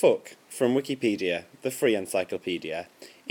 Fuck from Wikipedia, the free encyclopedia,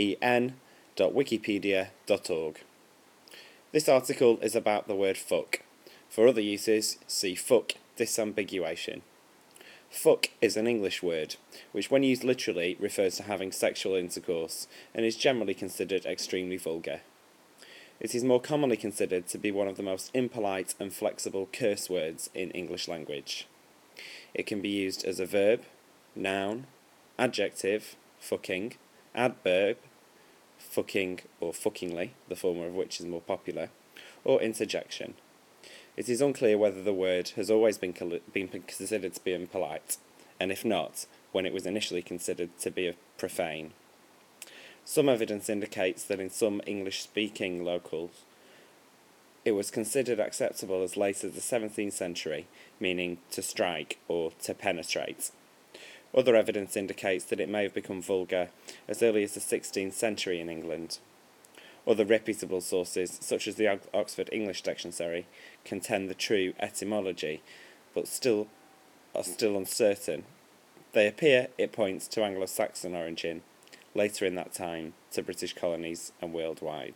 en.wikipedia.org. This article is about the word fuck. For other uses, see fuck disambiguation. Fuck is an English word, which when used literally refers to having sexual intercourse, and is generally considered extremely vulgar. It is more commonly considered to be one of the most impolite and flexible curse words in English language. It can be used as a verb, noun, adjective, fucking, adverb, fucking or fuckingly, the former of which is more popular, or interjection. It is unclear whether the word has always been considered to be impolite, and if not, when it was initially considered to be profane. Some evidence indicates that in some English-speaking locals, it was considered acceptable as late as the 17th century, meaning to strike or to penetrate. Other evidence indicates that it may have become vulgar as early as the 16th century in England. Other reputable sources, such as the Oxford English Dictionary, contend the true etymology, but are still uncertain. They appear it points to Anglo-Saxon origin, later in that time to British colonies and worldwide.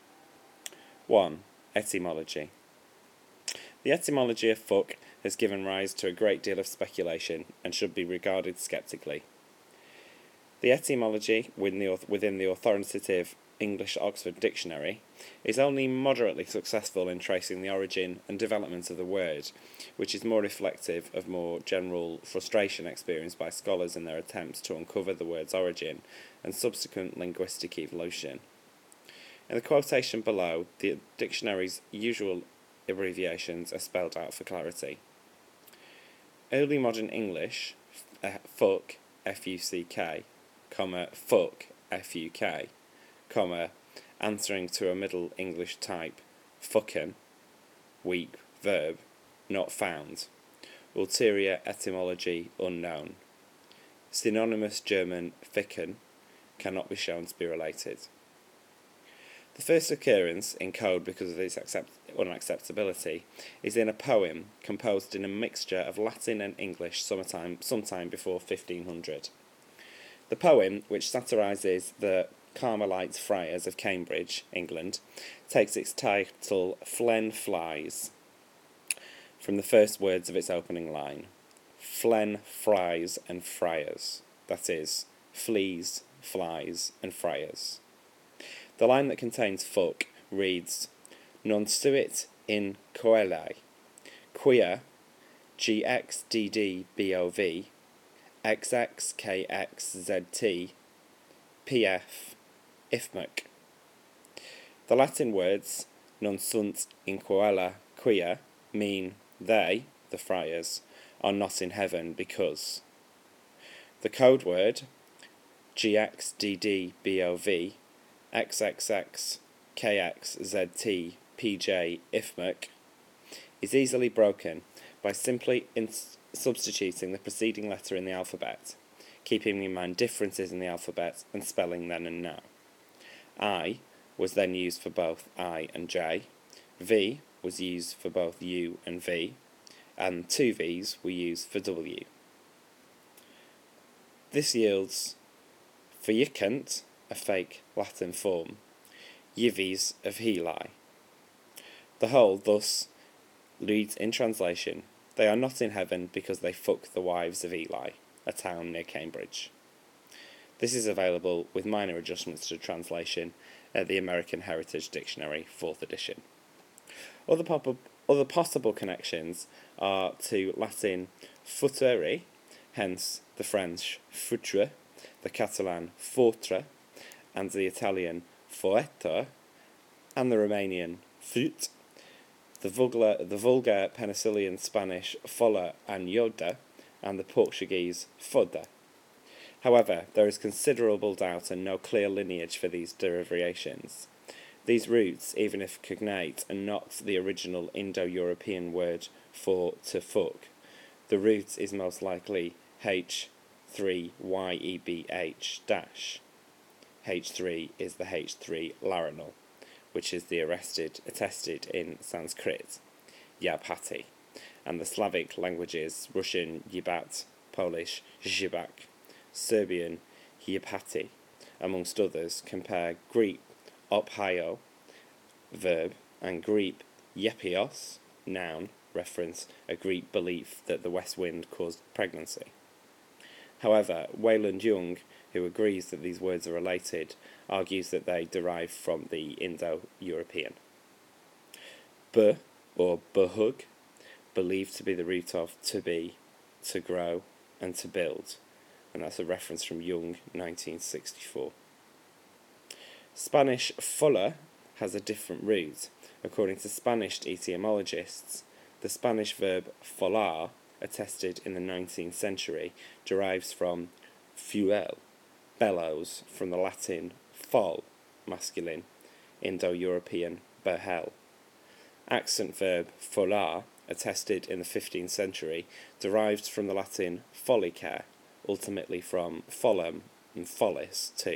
1. Etymology. The etymology of fuck has given rise to a great deal of speculation and should be regarded sceptically. The etymology within the authoritative English Oxford Dictionary is only moderately successful in tracing the origin and development of the word, which is more reflective of more general frustration experienced by scholars in their attempts to uncover the word's origin and subsequent linguistic evolution. In the quotation below, the dictionary's usual abbreviations are spelled out for clarity. Early modern English, fuck, F-U-C-K, comma, fuck, F-U-K, comma, answering to a Middle English type, fucken, weak verb, not found. Ulterior etymology unknown. Synonymous German ficken cannot be shown to be related. The first occurrence in code because of its unacceptability is in a poem composed in a mixture of Latin and English sometime before 1500. The poem, which satirises the Carmelite friars of Cambridge, England, takes its title Flen Flies from the first words of its opening line. Flen flies and friars, that is, fleas, flies and friars. The line that contains fuck reads, Non suit in coeli, quia gxddbov, xxkxzt, pf, ifmic. The Latin words non sunt in coela quia mean they, the friars, are not in heaven because. The code word gxddbov, xxxkxzt, pj, ifmic is easily broken by simply substituting the preceding letter in the alphabet, keeping in mind differences in the alphabet and spelling then and now. I was then used for both I and J, V was used for both U and V, and two V's were used for W. This yields fuyicant, a fake Latin form, Yives of Heli. The whole thus reads in translation, they are not in heaven because they fuck the wives of Eli, a town near Cambridge. This is available with minor adjustments to translation at the American Heritage Dictionary, 4th edition. Other possible connections are to Latin futere, hence the French foutre, the Catalan fotre, and the Italian foetto, and the Romanian fut, the vulgar Penicillian Spanish folla and yoda, and the Portuguese foda. However, there is considerable doubt and no clear lineage for these derivations. These roots, even if cognate, are not the original Indo-European word for to fuck. The root is most likely H3YEBH dash. H3 is the H3 Larinal, which is the attested in Sanskrit, Yabhati, and the Slavic languages Russian Yibat, Polish Zhibak, Serbian hiepati, amongst others. Compare Greek ophaio, verb, and Greek yepios, noun, reference a Greek belief that the west wind caused pregnancy. However, Wayland Young, who agrees that these words are related, argues that they derive from the Indo-European. B, or behug, believed to be the root of to be, to grow, and to build, and that's a reference from Young, 1964. Spanish folla has a different root. According to Spanish etymologists, the Spanish verb follar, attested in the 19th century, derives from fuel, bellows, from the Latin fol, masculine, Indo-European behel. Accent verb follar, attested in the 15th century, derives from the Latin follicare, ultimately from follum and follis too.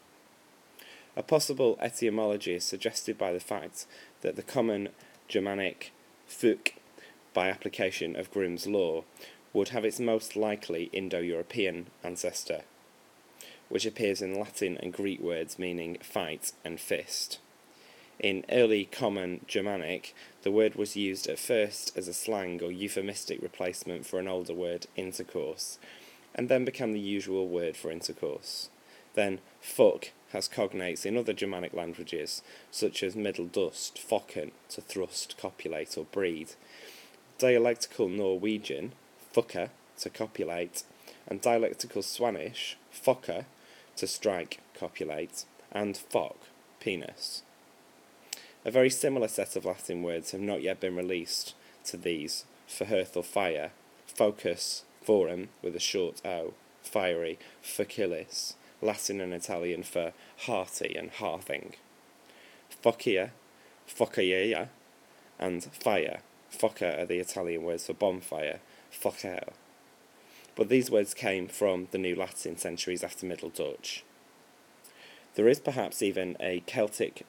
A possible etymology is suggested by the fact that the common Germanic fuk, by application of Grimm's law, would have its most likely Indo-European ancestor, which appears in Latin and Greek words meaning fight and fist. In early Common Germanic, the word was used at first as a slang or euphemistic replacement for an older word, intercourse, and then became the usual word for intercourse. Then fuck has cognates in other Germanic languages, such as Middle Dust, focken, to thrust, copulate, or breed. Dialectical Norwegian, fucker, to copulate, and dialectical Swedish, focker, to strike, copulate, and fock, penis. A very similar set of Latin words have not yet been released to these for hearth or fire: focus, forum, with a short o, fiery, facilis, Latin and Italian for hearty and hearthing, foccia, foccaia, and fire. Focca are the Italian words for bonfire, foccao. But these words came from the New Latin centuries after Middle Dutch. There is perhaps even a Celtic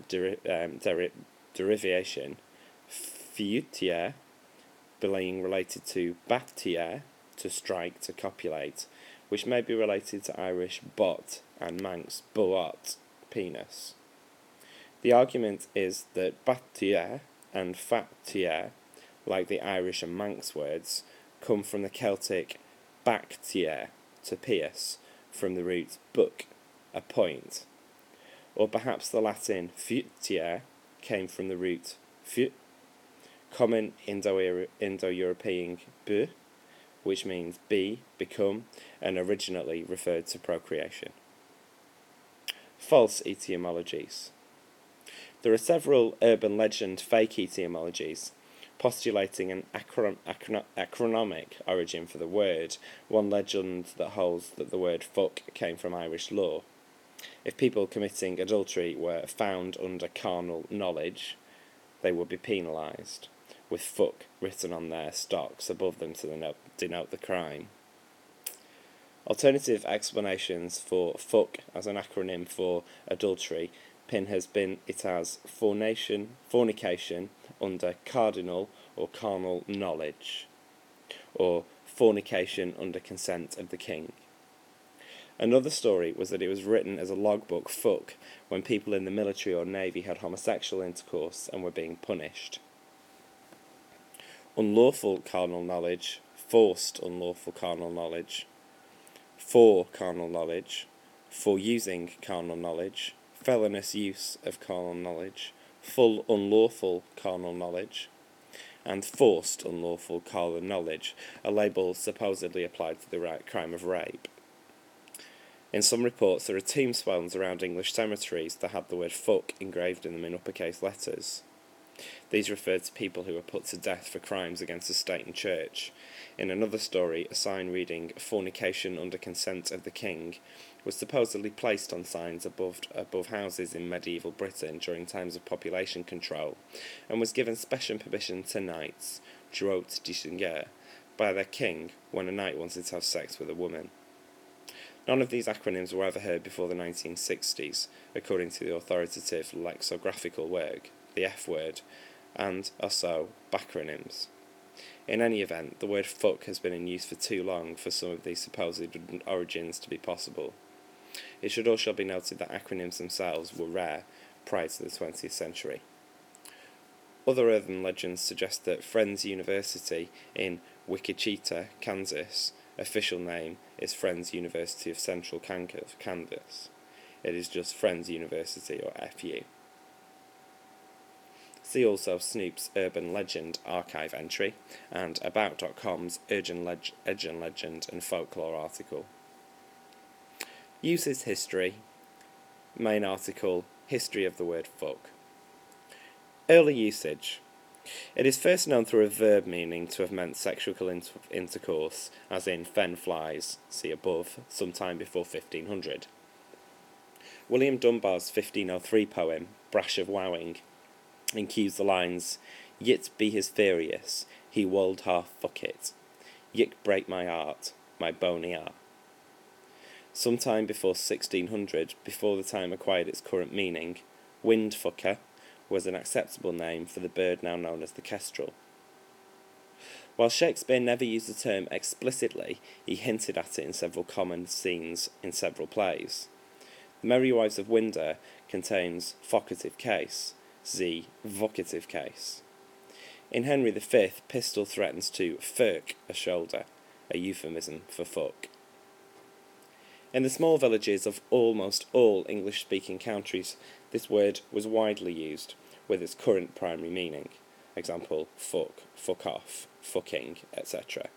derivation, fiutier, being related to baptier, to strike, to copulate, which may be related to Irish bot and Manx boat, penis. The argument is that baptier and faptier, like the Irish and Manx words, come from the Celtic bactier, to pierce, from the root buc, a point. Or perhaps the Latin futier came from the root fut, common Indo-European bu, which means be, become, and originally referred to procreation. False etymologies. There are several urban legend fake etymologies, postulating an acronymic origin for the word, one legend that holds that the word fuck came from Irish law. If people committing adultery were found under carnal knowledge, they would be penalised, with fuck written on their stocks above them to denote the crime. Alternative explanations for fuck as an acronym for adultery pin has been it as fornication under cardinal or carnal knowledge, or fornication under consent of the king. Another story was that it was written as a logbook fuck when people in the military or navy had homosexual intercourse and were being punished. Unlawful carnal knowledge, forced unlawful carnal knowledge, for carnal knowledge, for using carnal knowledge, felonious use of carnal knowledge, full unlawful carnal knowledge, and forced unlawful carnal knowledge, a label supposedly applied to the crime of rape. In some reports, there are tombstones around English cemeteries that had the word fuck engraved in them in uppercase letters. These referred to people who were put to death for crimes against the state and church. In another story, a sign reading fornication under consent of the king was supposedly placed on signs above houses in medieval Britain during times of population control, and was given special permission to knights, droit distinguer, by their king when a knight wanted to have sex with a woman. None of these acronyms were ever heard before the 1960s, according to the authoritative lexicographical work, the F word, and are so backronyms. In any event, the word fuck has been in use for too long for some of these supposed origins to be possible. It should also be noted that acronyms themselves were rare prior to the 20th century. Other urban legends suggest that Friends University in Wichita, Kansas, official name is Friends University of Central Kansas. It is just Friends University, or FU. See also Snoop's Urban Legend archive entry and About.com's Urban Legend and Folklore article. Uses history. Main article, History of the word fuck. Early usage. It is first known through a verb meaning to have meant sexual intercourse, as in fen flies, see above, sometime before 1500. William Dunbar's 1503 poem, Brash of Wowing, includes the lines, "Yit be his furious, he wold half fuck it. Yik break my heart, my bony heart." Sometime before 1600, before the time acquired its current meaning, windfucker was an acceptable name for the bird now known as the kestrel. While Shakespeare never used the term explicitly, he hinted at it in several common scenes in several plays. The Merry Wives of Windsor contains vocative case, z vocative case. In Henry V, Pistol threatens to furk a shoulder, a euphemism for fuck. In the small villages of almost all English-speaking countries, this word was widely used, with its current primary meaning. Example, fuck, fuck off, fucking, etc.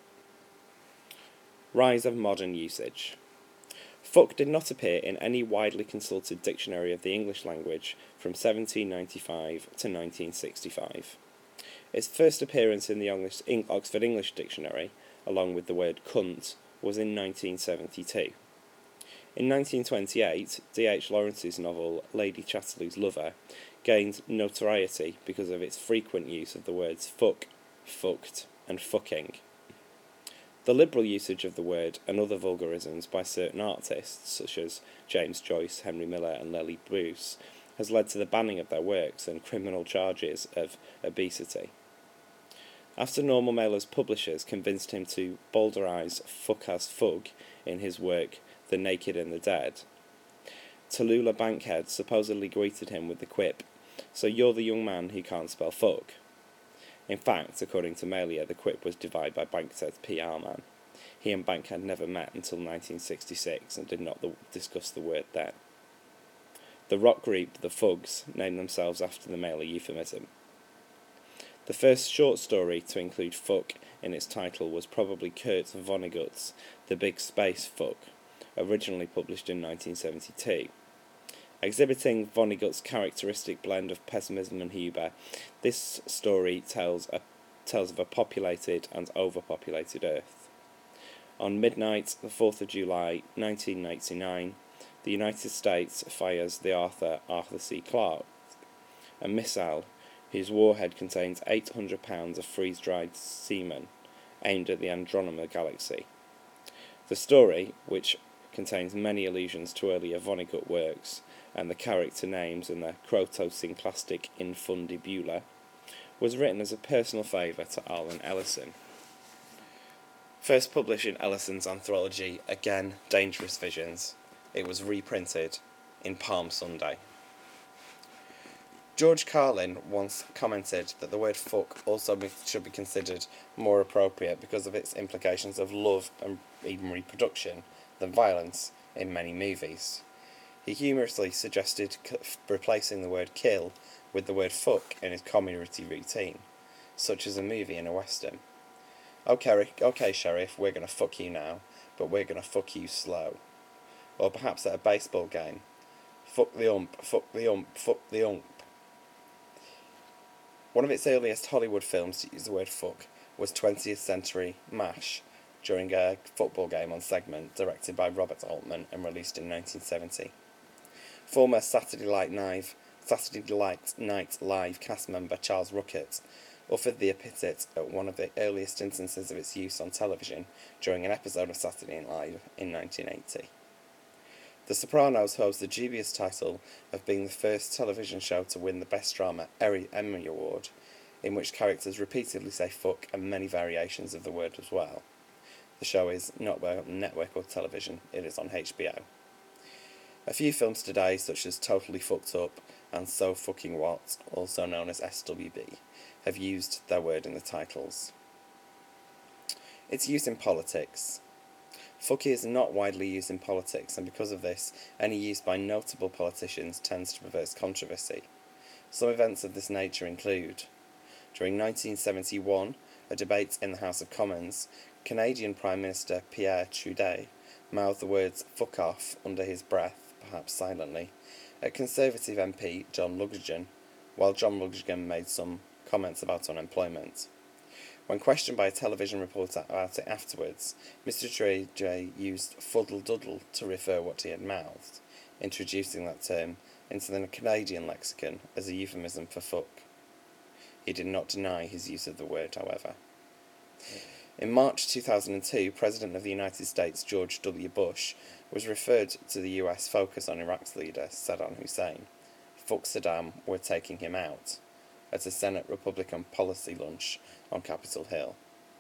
Rise of modern usage. Fuck did not appear in any widely consulted dictionary of the English language from 1795 to 1965. Its first appearance in the Oxford English Dictionary, along with the word cunt, was in 1972. In 1928, D.H. Lawrence's novel Lady Chatterley's Lover gained notoriety because of its frequent use of the words fuck, fucked, and fucking. The liberal usage of the word and other vulgarisms by certain artists, such as James Joyce, Henry Miller, and Lely Bruce, has led to the banning of their works and criminal charges of obesity. After Normal Mailer's publishers convinced him to bowdlerize fuck as fug in his work The Naked and the Dead, Tallulah Bankhead supposedly greeted him with the quip, "So you're the young man who can't spell fuck." In fact, according to Mailer, the quip was devised by Bankhead's PR man. He and Bankhead never met until 1966 and did not discuss the word then. The rock group The Fugs named themselves after the Mailer euphemism. The first short story to include fuck in its title was probably Kurt Vonnegut's The Big Space Fuck, originally published in 1972. Exhibiting Vonnegut's characteristic blend of pessimism and humour, this story tells of a populated and overpopulated Earth. On midnight, the 4th of July, 1989, the United States fires the Arthur C. Clarke, a missile whose warhead contains 800 pounds of freeze-dried semen aimed at the Andromeda Galaxy. The story, which contains many allusions to earlier Vonnegut works and the character names in the Croto-synclastic Infundibula, was written as a personal favour to Arlen Ellison. First published in Ellison's anthology, Again, Dangerous Visions, it was reprinted in Palm Sunday. George Carlin once commented that the word fuck also should be considered more appropriate because of its implications of love and even reproduction than violence in many movies. He humorously suggested replacing the word kill with the word fuck in his comedy routine, such as a movie in a western. Okay, Sheriff, we're going to fuck you now, but we're going to fuck you slow. Or perhaps at a baseball game. Fuck the ump, fuck the ump, fuck the ump. One of its earliest Hollywood films to use the word fuck was 20th Century MASH, during a football game on Segment, directed by Robert Altman and released in 1970. Former Saturday Night Live cast member Charles Ruckert offered the epithet at one of the earliest instances of its use on television during an episode of Saturday Night Live in 1980. The Sopranos holds the dubious title of being the first television show to win the Best Drama Emmy Award in which characters repeatedly say fuck and many variations of the word as well. The show is not on network or television, it is on HBO. A few films today, such as Totally Fucked Up and So Fucking What, also known as SWB, have used their word in the titles. Its use in politics. Fuck is not widely used in politics, and because of this, any use by notable politicians tends to provoke controversy. Some events of this nature include: during 1971, a debate in the House of Commons, Canadian Prime Minister Pierre Trudeau mouthed the words "fuck off" under his breath, perhaps silently, at Conservative MP John Lugagan, while John Lugagan made some comments about unemployment. When questioned by a television reporter about it afterwards, Mr. Trudeau used fuddle-duddle to refer what he had mouthed, introducing that term into the Canadian lexicon as a euphemism for fuck. He did not deny his use of the word, however. In March 2002, President of the United States George W. Bush was referred to the US focus on Iraq's leader, Saddam Hussein. Fuck Saddam, we're taking him out, at a Senate Republican policy lunch on Capitol Hill.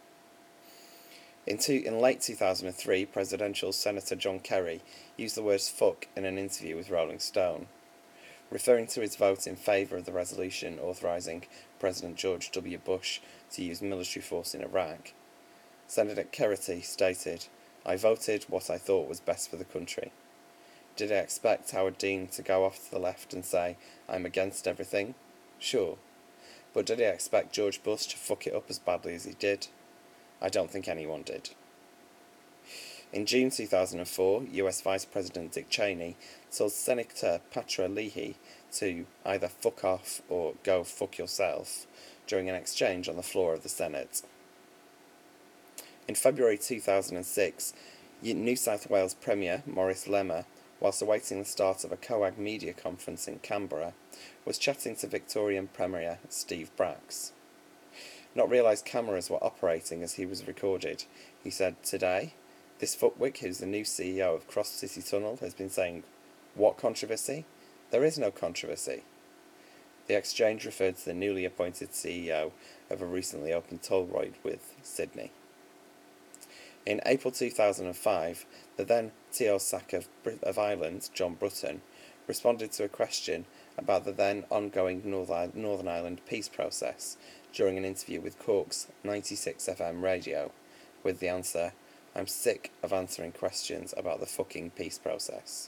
In late 2003, presidential Senator John Kerry used the words fuck in an interview with Rolling Stone. Referring to his vote in favour of the resolution authorising President George W. Bush to use military force in Iraq, Senator Kerry stated, "I voted what I thought was best for the country. Did I expect Howard Dean to go off to the left and say, 'I'm against everything'? Sure. But did I expect George Bush to fuck it up as badly as he did? I don't think anyone did." In June 2004, US Vice President Dick Cheney told Senator Patra Leahy to either fuck off or go fuck yourself during an exchange on the floor of the Senate. In February 2006, New South Wales Premier Maurice Lemmer, whilst awaiting the start of a COAG media conference in Canberra, was chatting to Victorian Premier Steve Bracks. Not realised cameras were operating as he was recorded. He said, "Today, this fuckwit who's the new CEO of Cross City Tunnel has been saying, 'What controversy? There is no controversy.'" The exchange referred to the newly appointed CEO of a recently opened toll road with Sydney. In April 2005, the then Taoiseach of Ireland, John Bruton, responded to a question about the then ongoing Northern Ireland peace process during an interview with Cork's 96 FM radio, with the answer, "I'm sick of answering questions about the fucking peace process."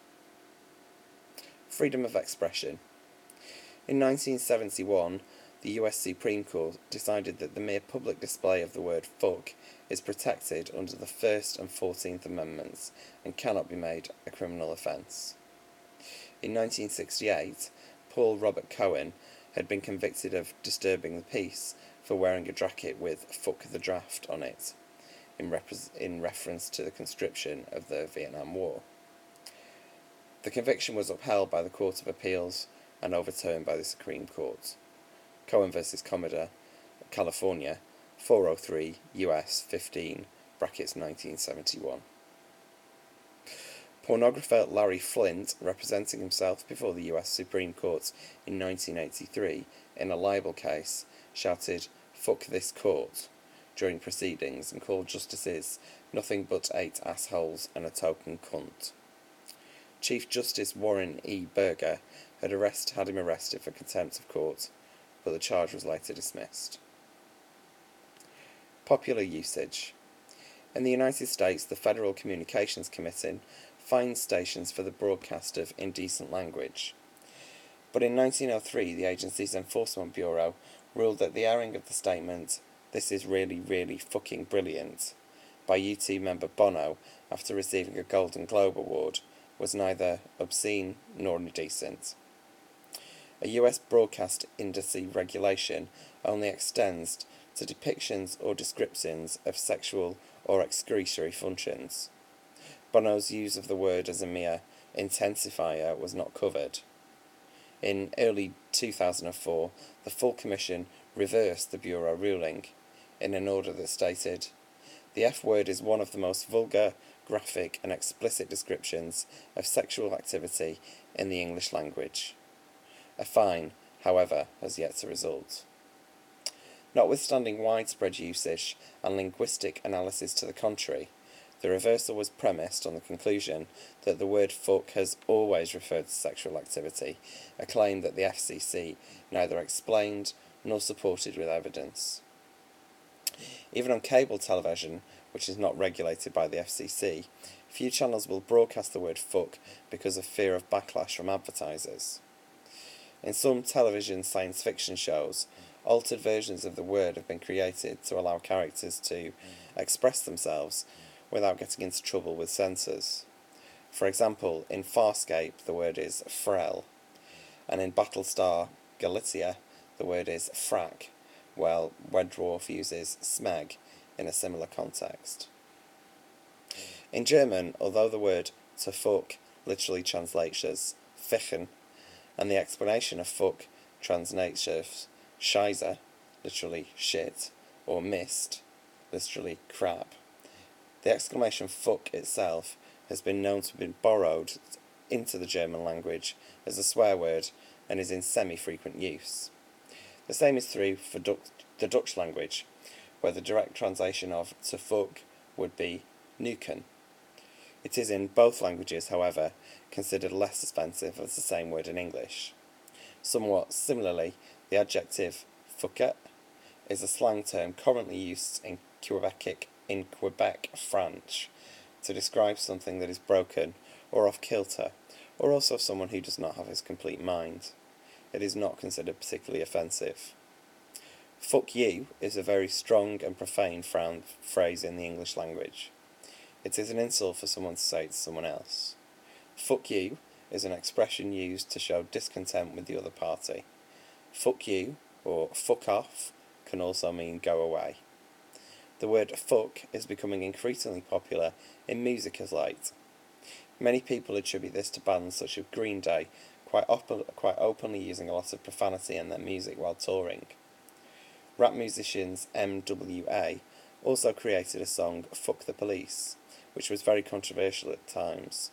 Freedom of expression. In 1971, the US Supreme Court decided that the mere public display of the word fuck is protected under the 1st and 14th Amendments and cannot be made a criminal offence. In 1968, Paul Robert Cohen had been convicted of disturbing the peace for wearing a jacket with "fuck the draft" on it, in reference to the conscription of the Vietnam War. The conviction was upheld by the Court of Appeals and overturned by the Supreme Court. Cohen v. Commodore, California, 403 U.S. 15, brackets 1971. Pornographer Larry Flynt, representing himself before the US Supreme Court in 1983 in a libel case, shouted, "Fuck this court," during proceedings and called justices nothing but 8 assholes and a token cunt. Chief Justice Warren E. Burger had him arrested for contempt of court, but the charge was later dismissed. Popular usage. In the United States, the Federal Communications Commission fines stations for the broadcast of indecent language. But in 1903, the agency's Enforcement Bureau ruled that the airing of the statement, "This is really, really fucking brilliant," by U2 member Bono after receiving a Golden Globe Award was neither obscene nor indecent. A US broadcast industry regulation only extends to depictions or descriptions of sexual or excretory functions. Bono's use of the word as a mere intensifier was not covered. In early 2004, the full Commission reversed the Bureau ruling in an order that stated, "The F-word is one of the most vulgar, graphic and explicit descriptions of sexual activity in the English language." A fine, however, has yet to result. Notwithstanding widespread usage and linguistic analysis to the contrary, the reversal was premised on the conclusion that the word fuck has always referred to sexual activity, a claim that the FCC neither explained nor supported with evidence. Even on cable television, which is not regulated by the FCC, few channels will broadcast the word fuck because of fear of backlash from advertisers. In some television science fiction shows, altered versions of the word have been created to allow characters to express themselves without getting into trouble with censors. For example, in Farscape the word is frel, and in Battlestar Galicia the word is frack, while Red Dwarf uses smeg in a similar context. In German, although the word to fuck literally translates as fichen, and the explanation of fuck translates as scheiße, literally shit, or mist, literally crap, the exclamation fuck itself has been known to have been borrowed into the German language as a swear word and is in semi-frequent use. The same is true for the Dutch language, where the direct translation of to fuck would be neuken. It is in both languages, however, considered less offensive as the same word in English. Somewhat similarly, the adjective fucker is a slang term commonly used in Quebec French to describe something that is broken or off kilter, or also someone who does not have his complete mind. It is not considered particularly offensive. Fuck you is a very strong and profane phrase in the English language. It is an insult for someone to say to someone else. Fuck you is an expression used to show discontent with the other party. Fuck you, or fuck off, can also mean go away. The word fuck is becoming increasingly popular in music as late. Many people attribute this to bands such as Green Day, quite openly using a lot of profanity in their music while touring. Rap musicians MWA also created a song, Fuck the Police, which was very controversial at times.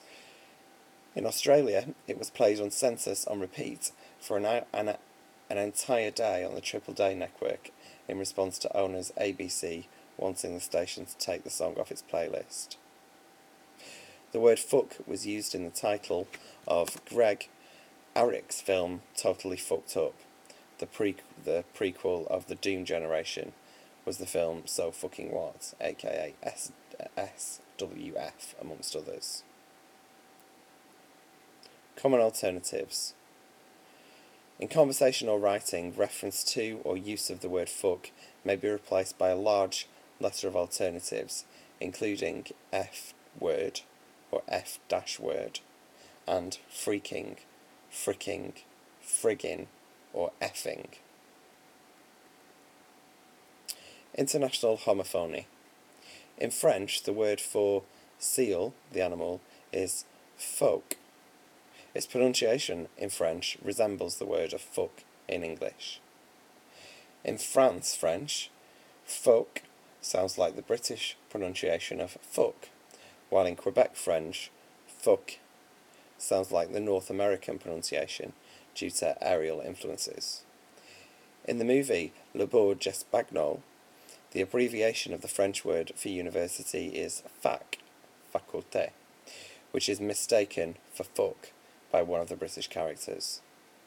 In Australia, it was played on Census on repeat for an entire day on the Triple Day network in response to owners ABC wanting the station to take the song off its playlist. The word fuck was used in the title of Greg Arick's film Totally Fucked Up. The prequel of The Doom Generation was the film So Fucking What, aka SWF, amongst others. Common alternatives. In conversation or writing, reference to or use of the word fuck may be replaced by a large letter of alternatives, including F word or F-word, and freaking, fricking, frigging, or effing. International homophony. In French, the word for seal, the animal, is phoque. Its pronunciation in French resembles the word of fuck in English. In France French, phoque sounds like the British pronunciation of fuck, while in Quebec French, fuck sounds like the North American pronunciation due to aerial influences. In the movie Le Beau Gespagnol, the abbreviation of the French word for university is fac, faculté, which is mistaken for fuck by one of the British characters.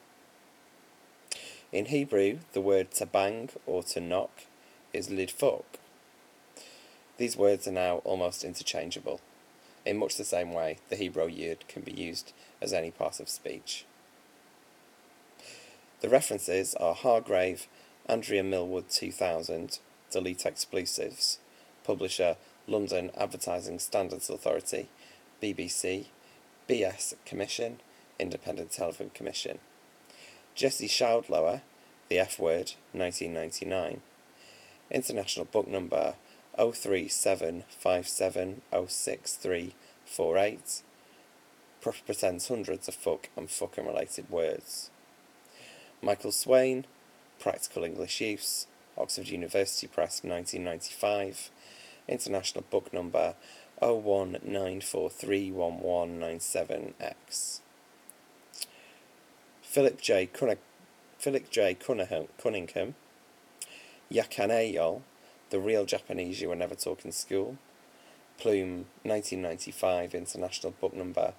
In Hebrew, the word to bang or to knock is lidfok. These words are now almost interchangeable. In much the same way, the Hebrew yud can be used as any part of speech. The references are Hargrave, Andrea Millwood 2000, Delete Explosives, publisher London Advertising Standards Authority, BBC, BS Commission, Independent Television Commission. Jesse Schaudlower, The F Word, 1999. International book number 03757063448. Pretends hundreds of fuck and fucking related words. Michael Swain, Practical English Use, Oxford University Press, 1995. International book number 019431197X. Philip J. Cunningham, Yakaneyol, The Real Japanese You Were Never Taught in School. Plume, 1995, International Book Number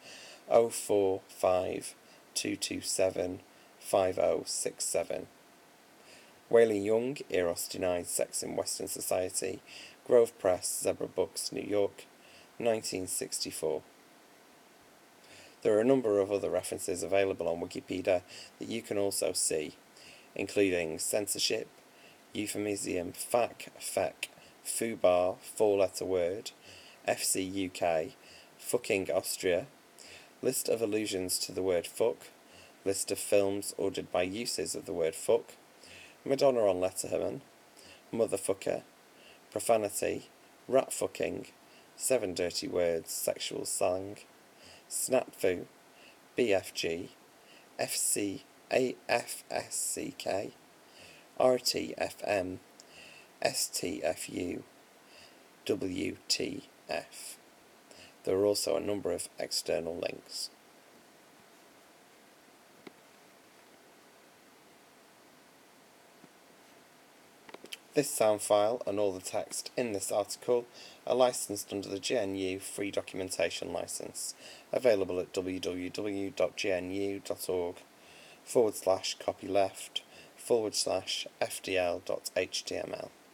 0452275067. Whaley Young, Eros Denied Sex in Western Society. Grove Press, Zebra Books, New York, 1964. There are a number of other references available on Wikipedia that you can also see, including censorship, euphemism, fac, fec, foobar, four-letter word, FC UK, fucking Austria, list of allusions to the word fuck, list of films ordered by uses of the word fuck, Madonna on Letterman, motherfucker, profanity, rat fucking, 7 dirty words, sexual slang, snapfoo, BFG, FC, AFSCK, RTFM, STFU, WTF. There are also a number of external links. This sound file and all the text in this article are licensed under the GNU Free Documentation License, available at www.gnu.org/copyleft/FDL.html.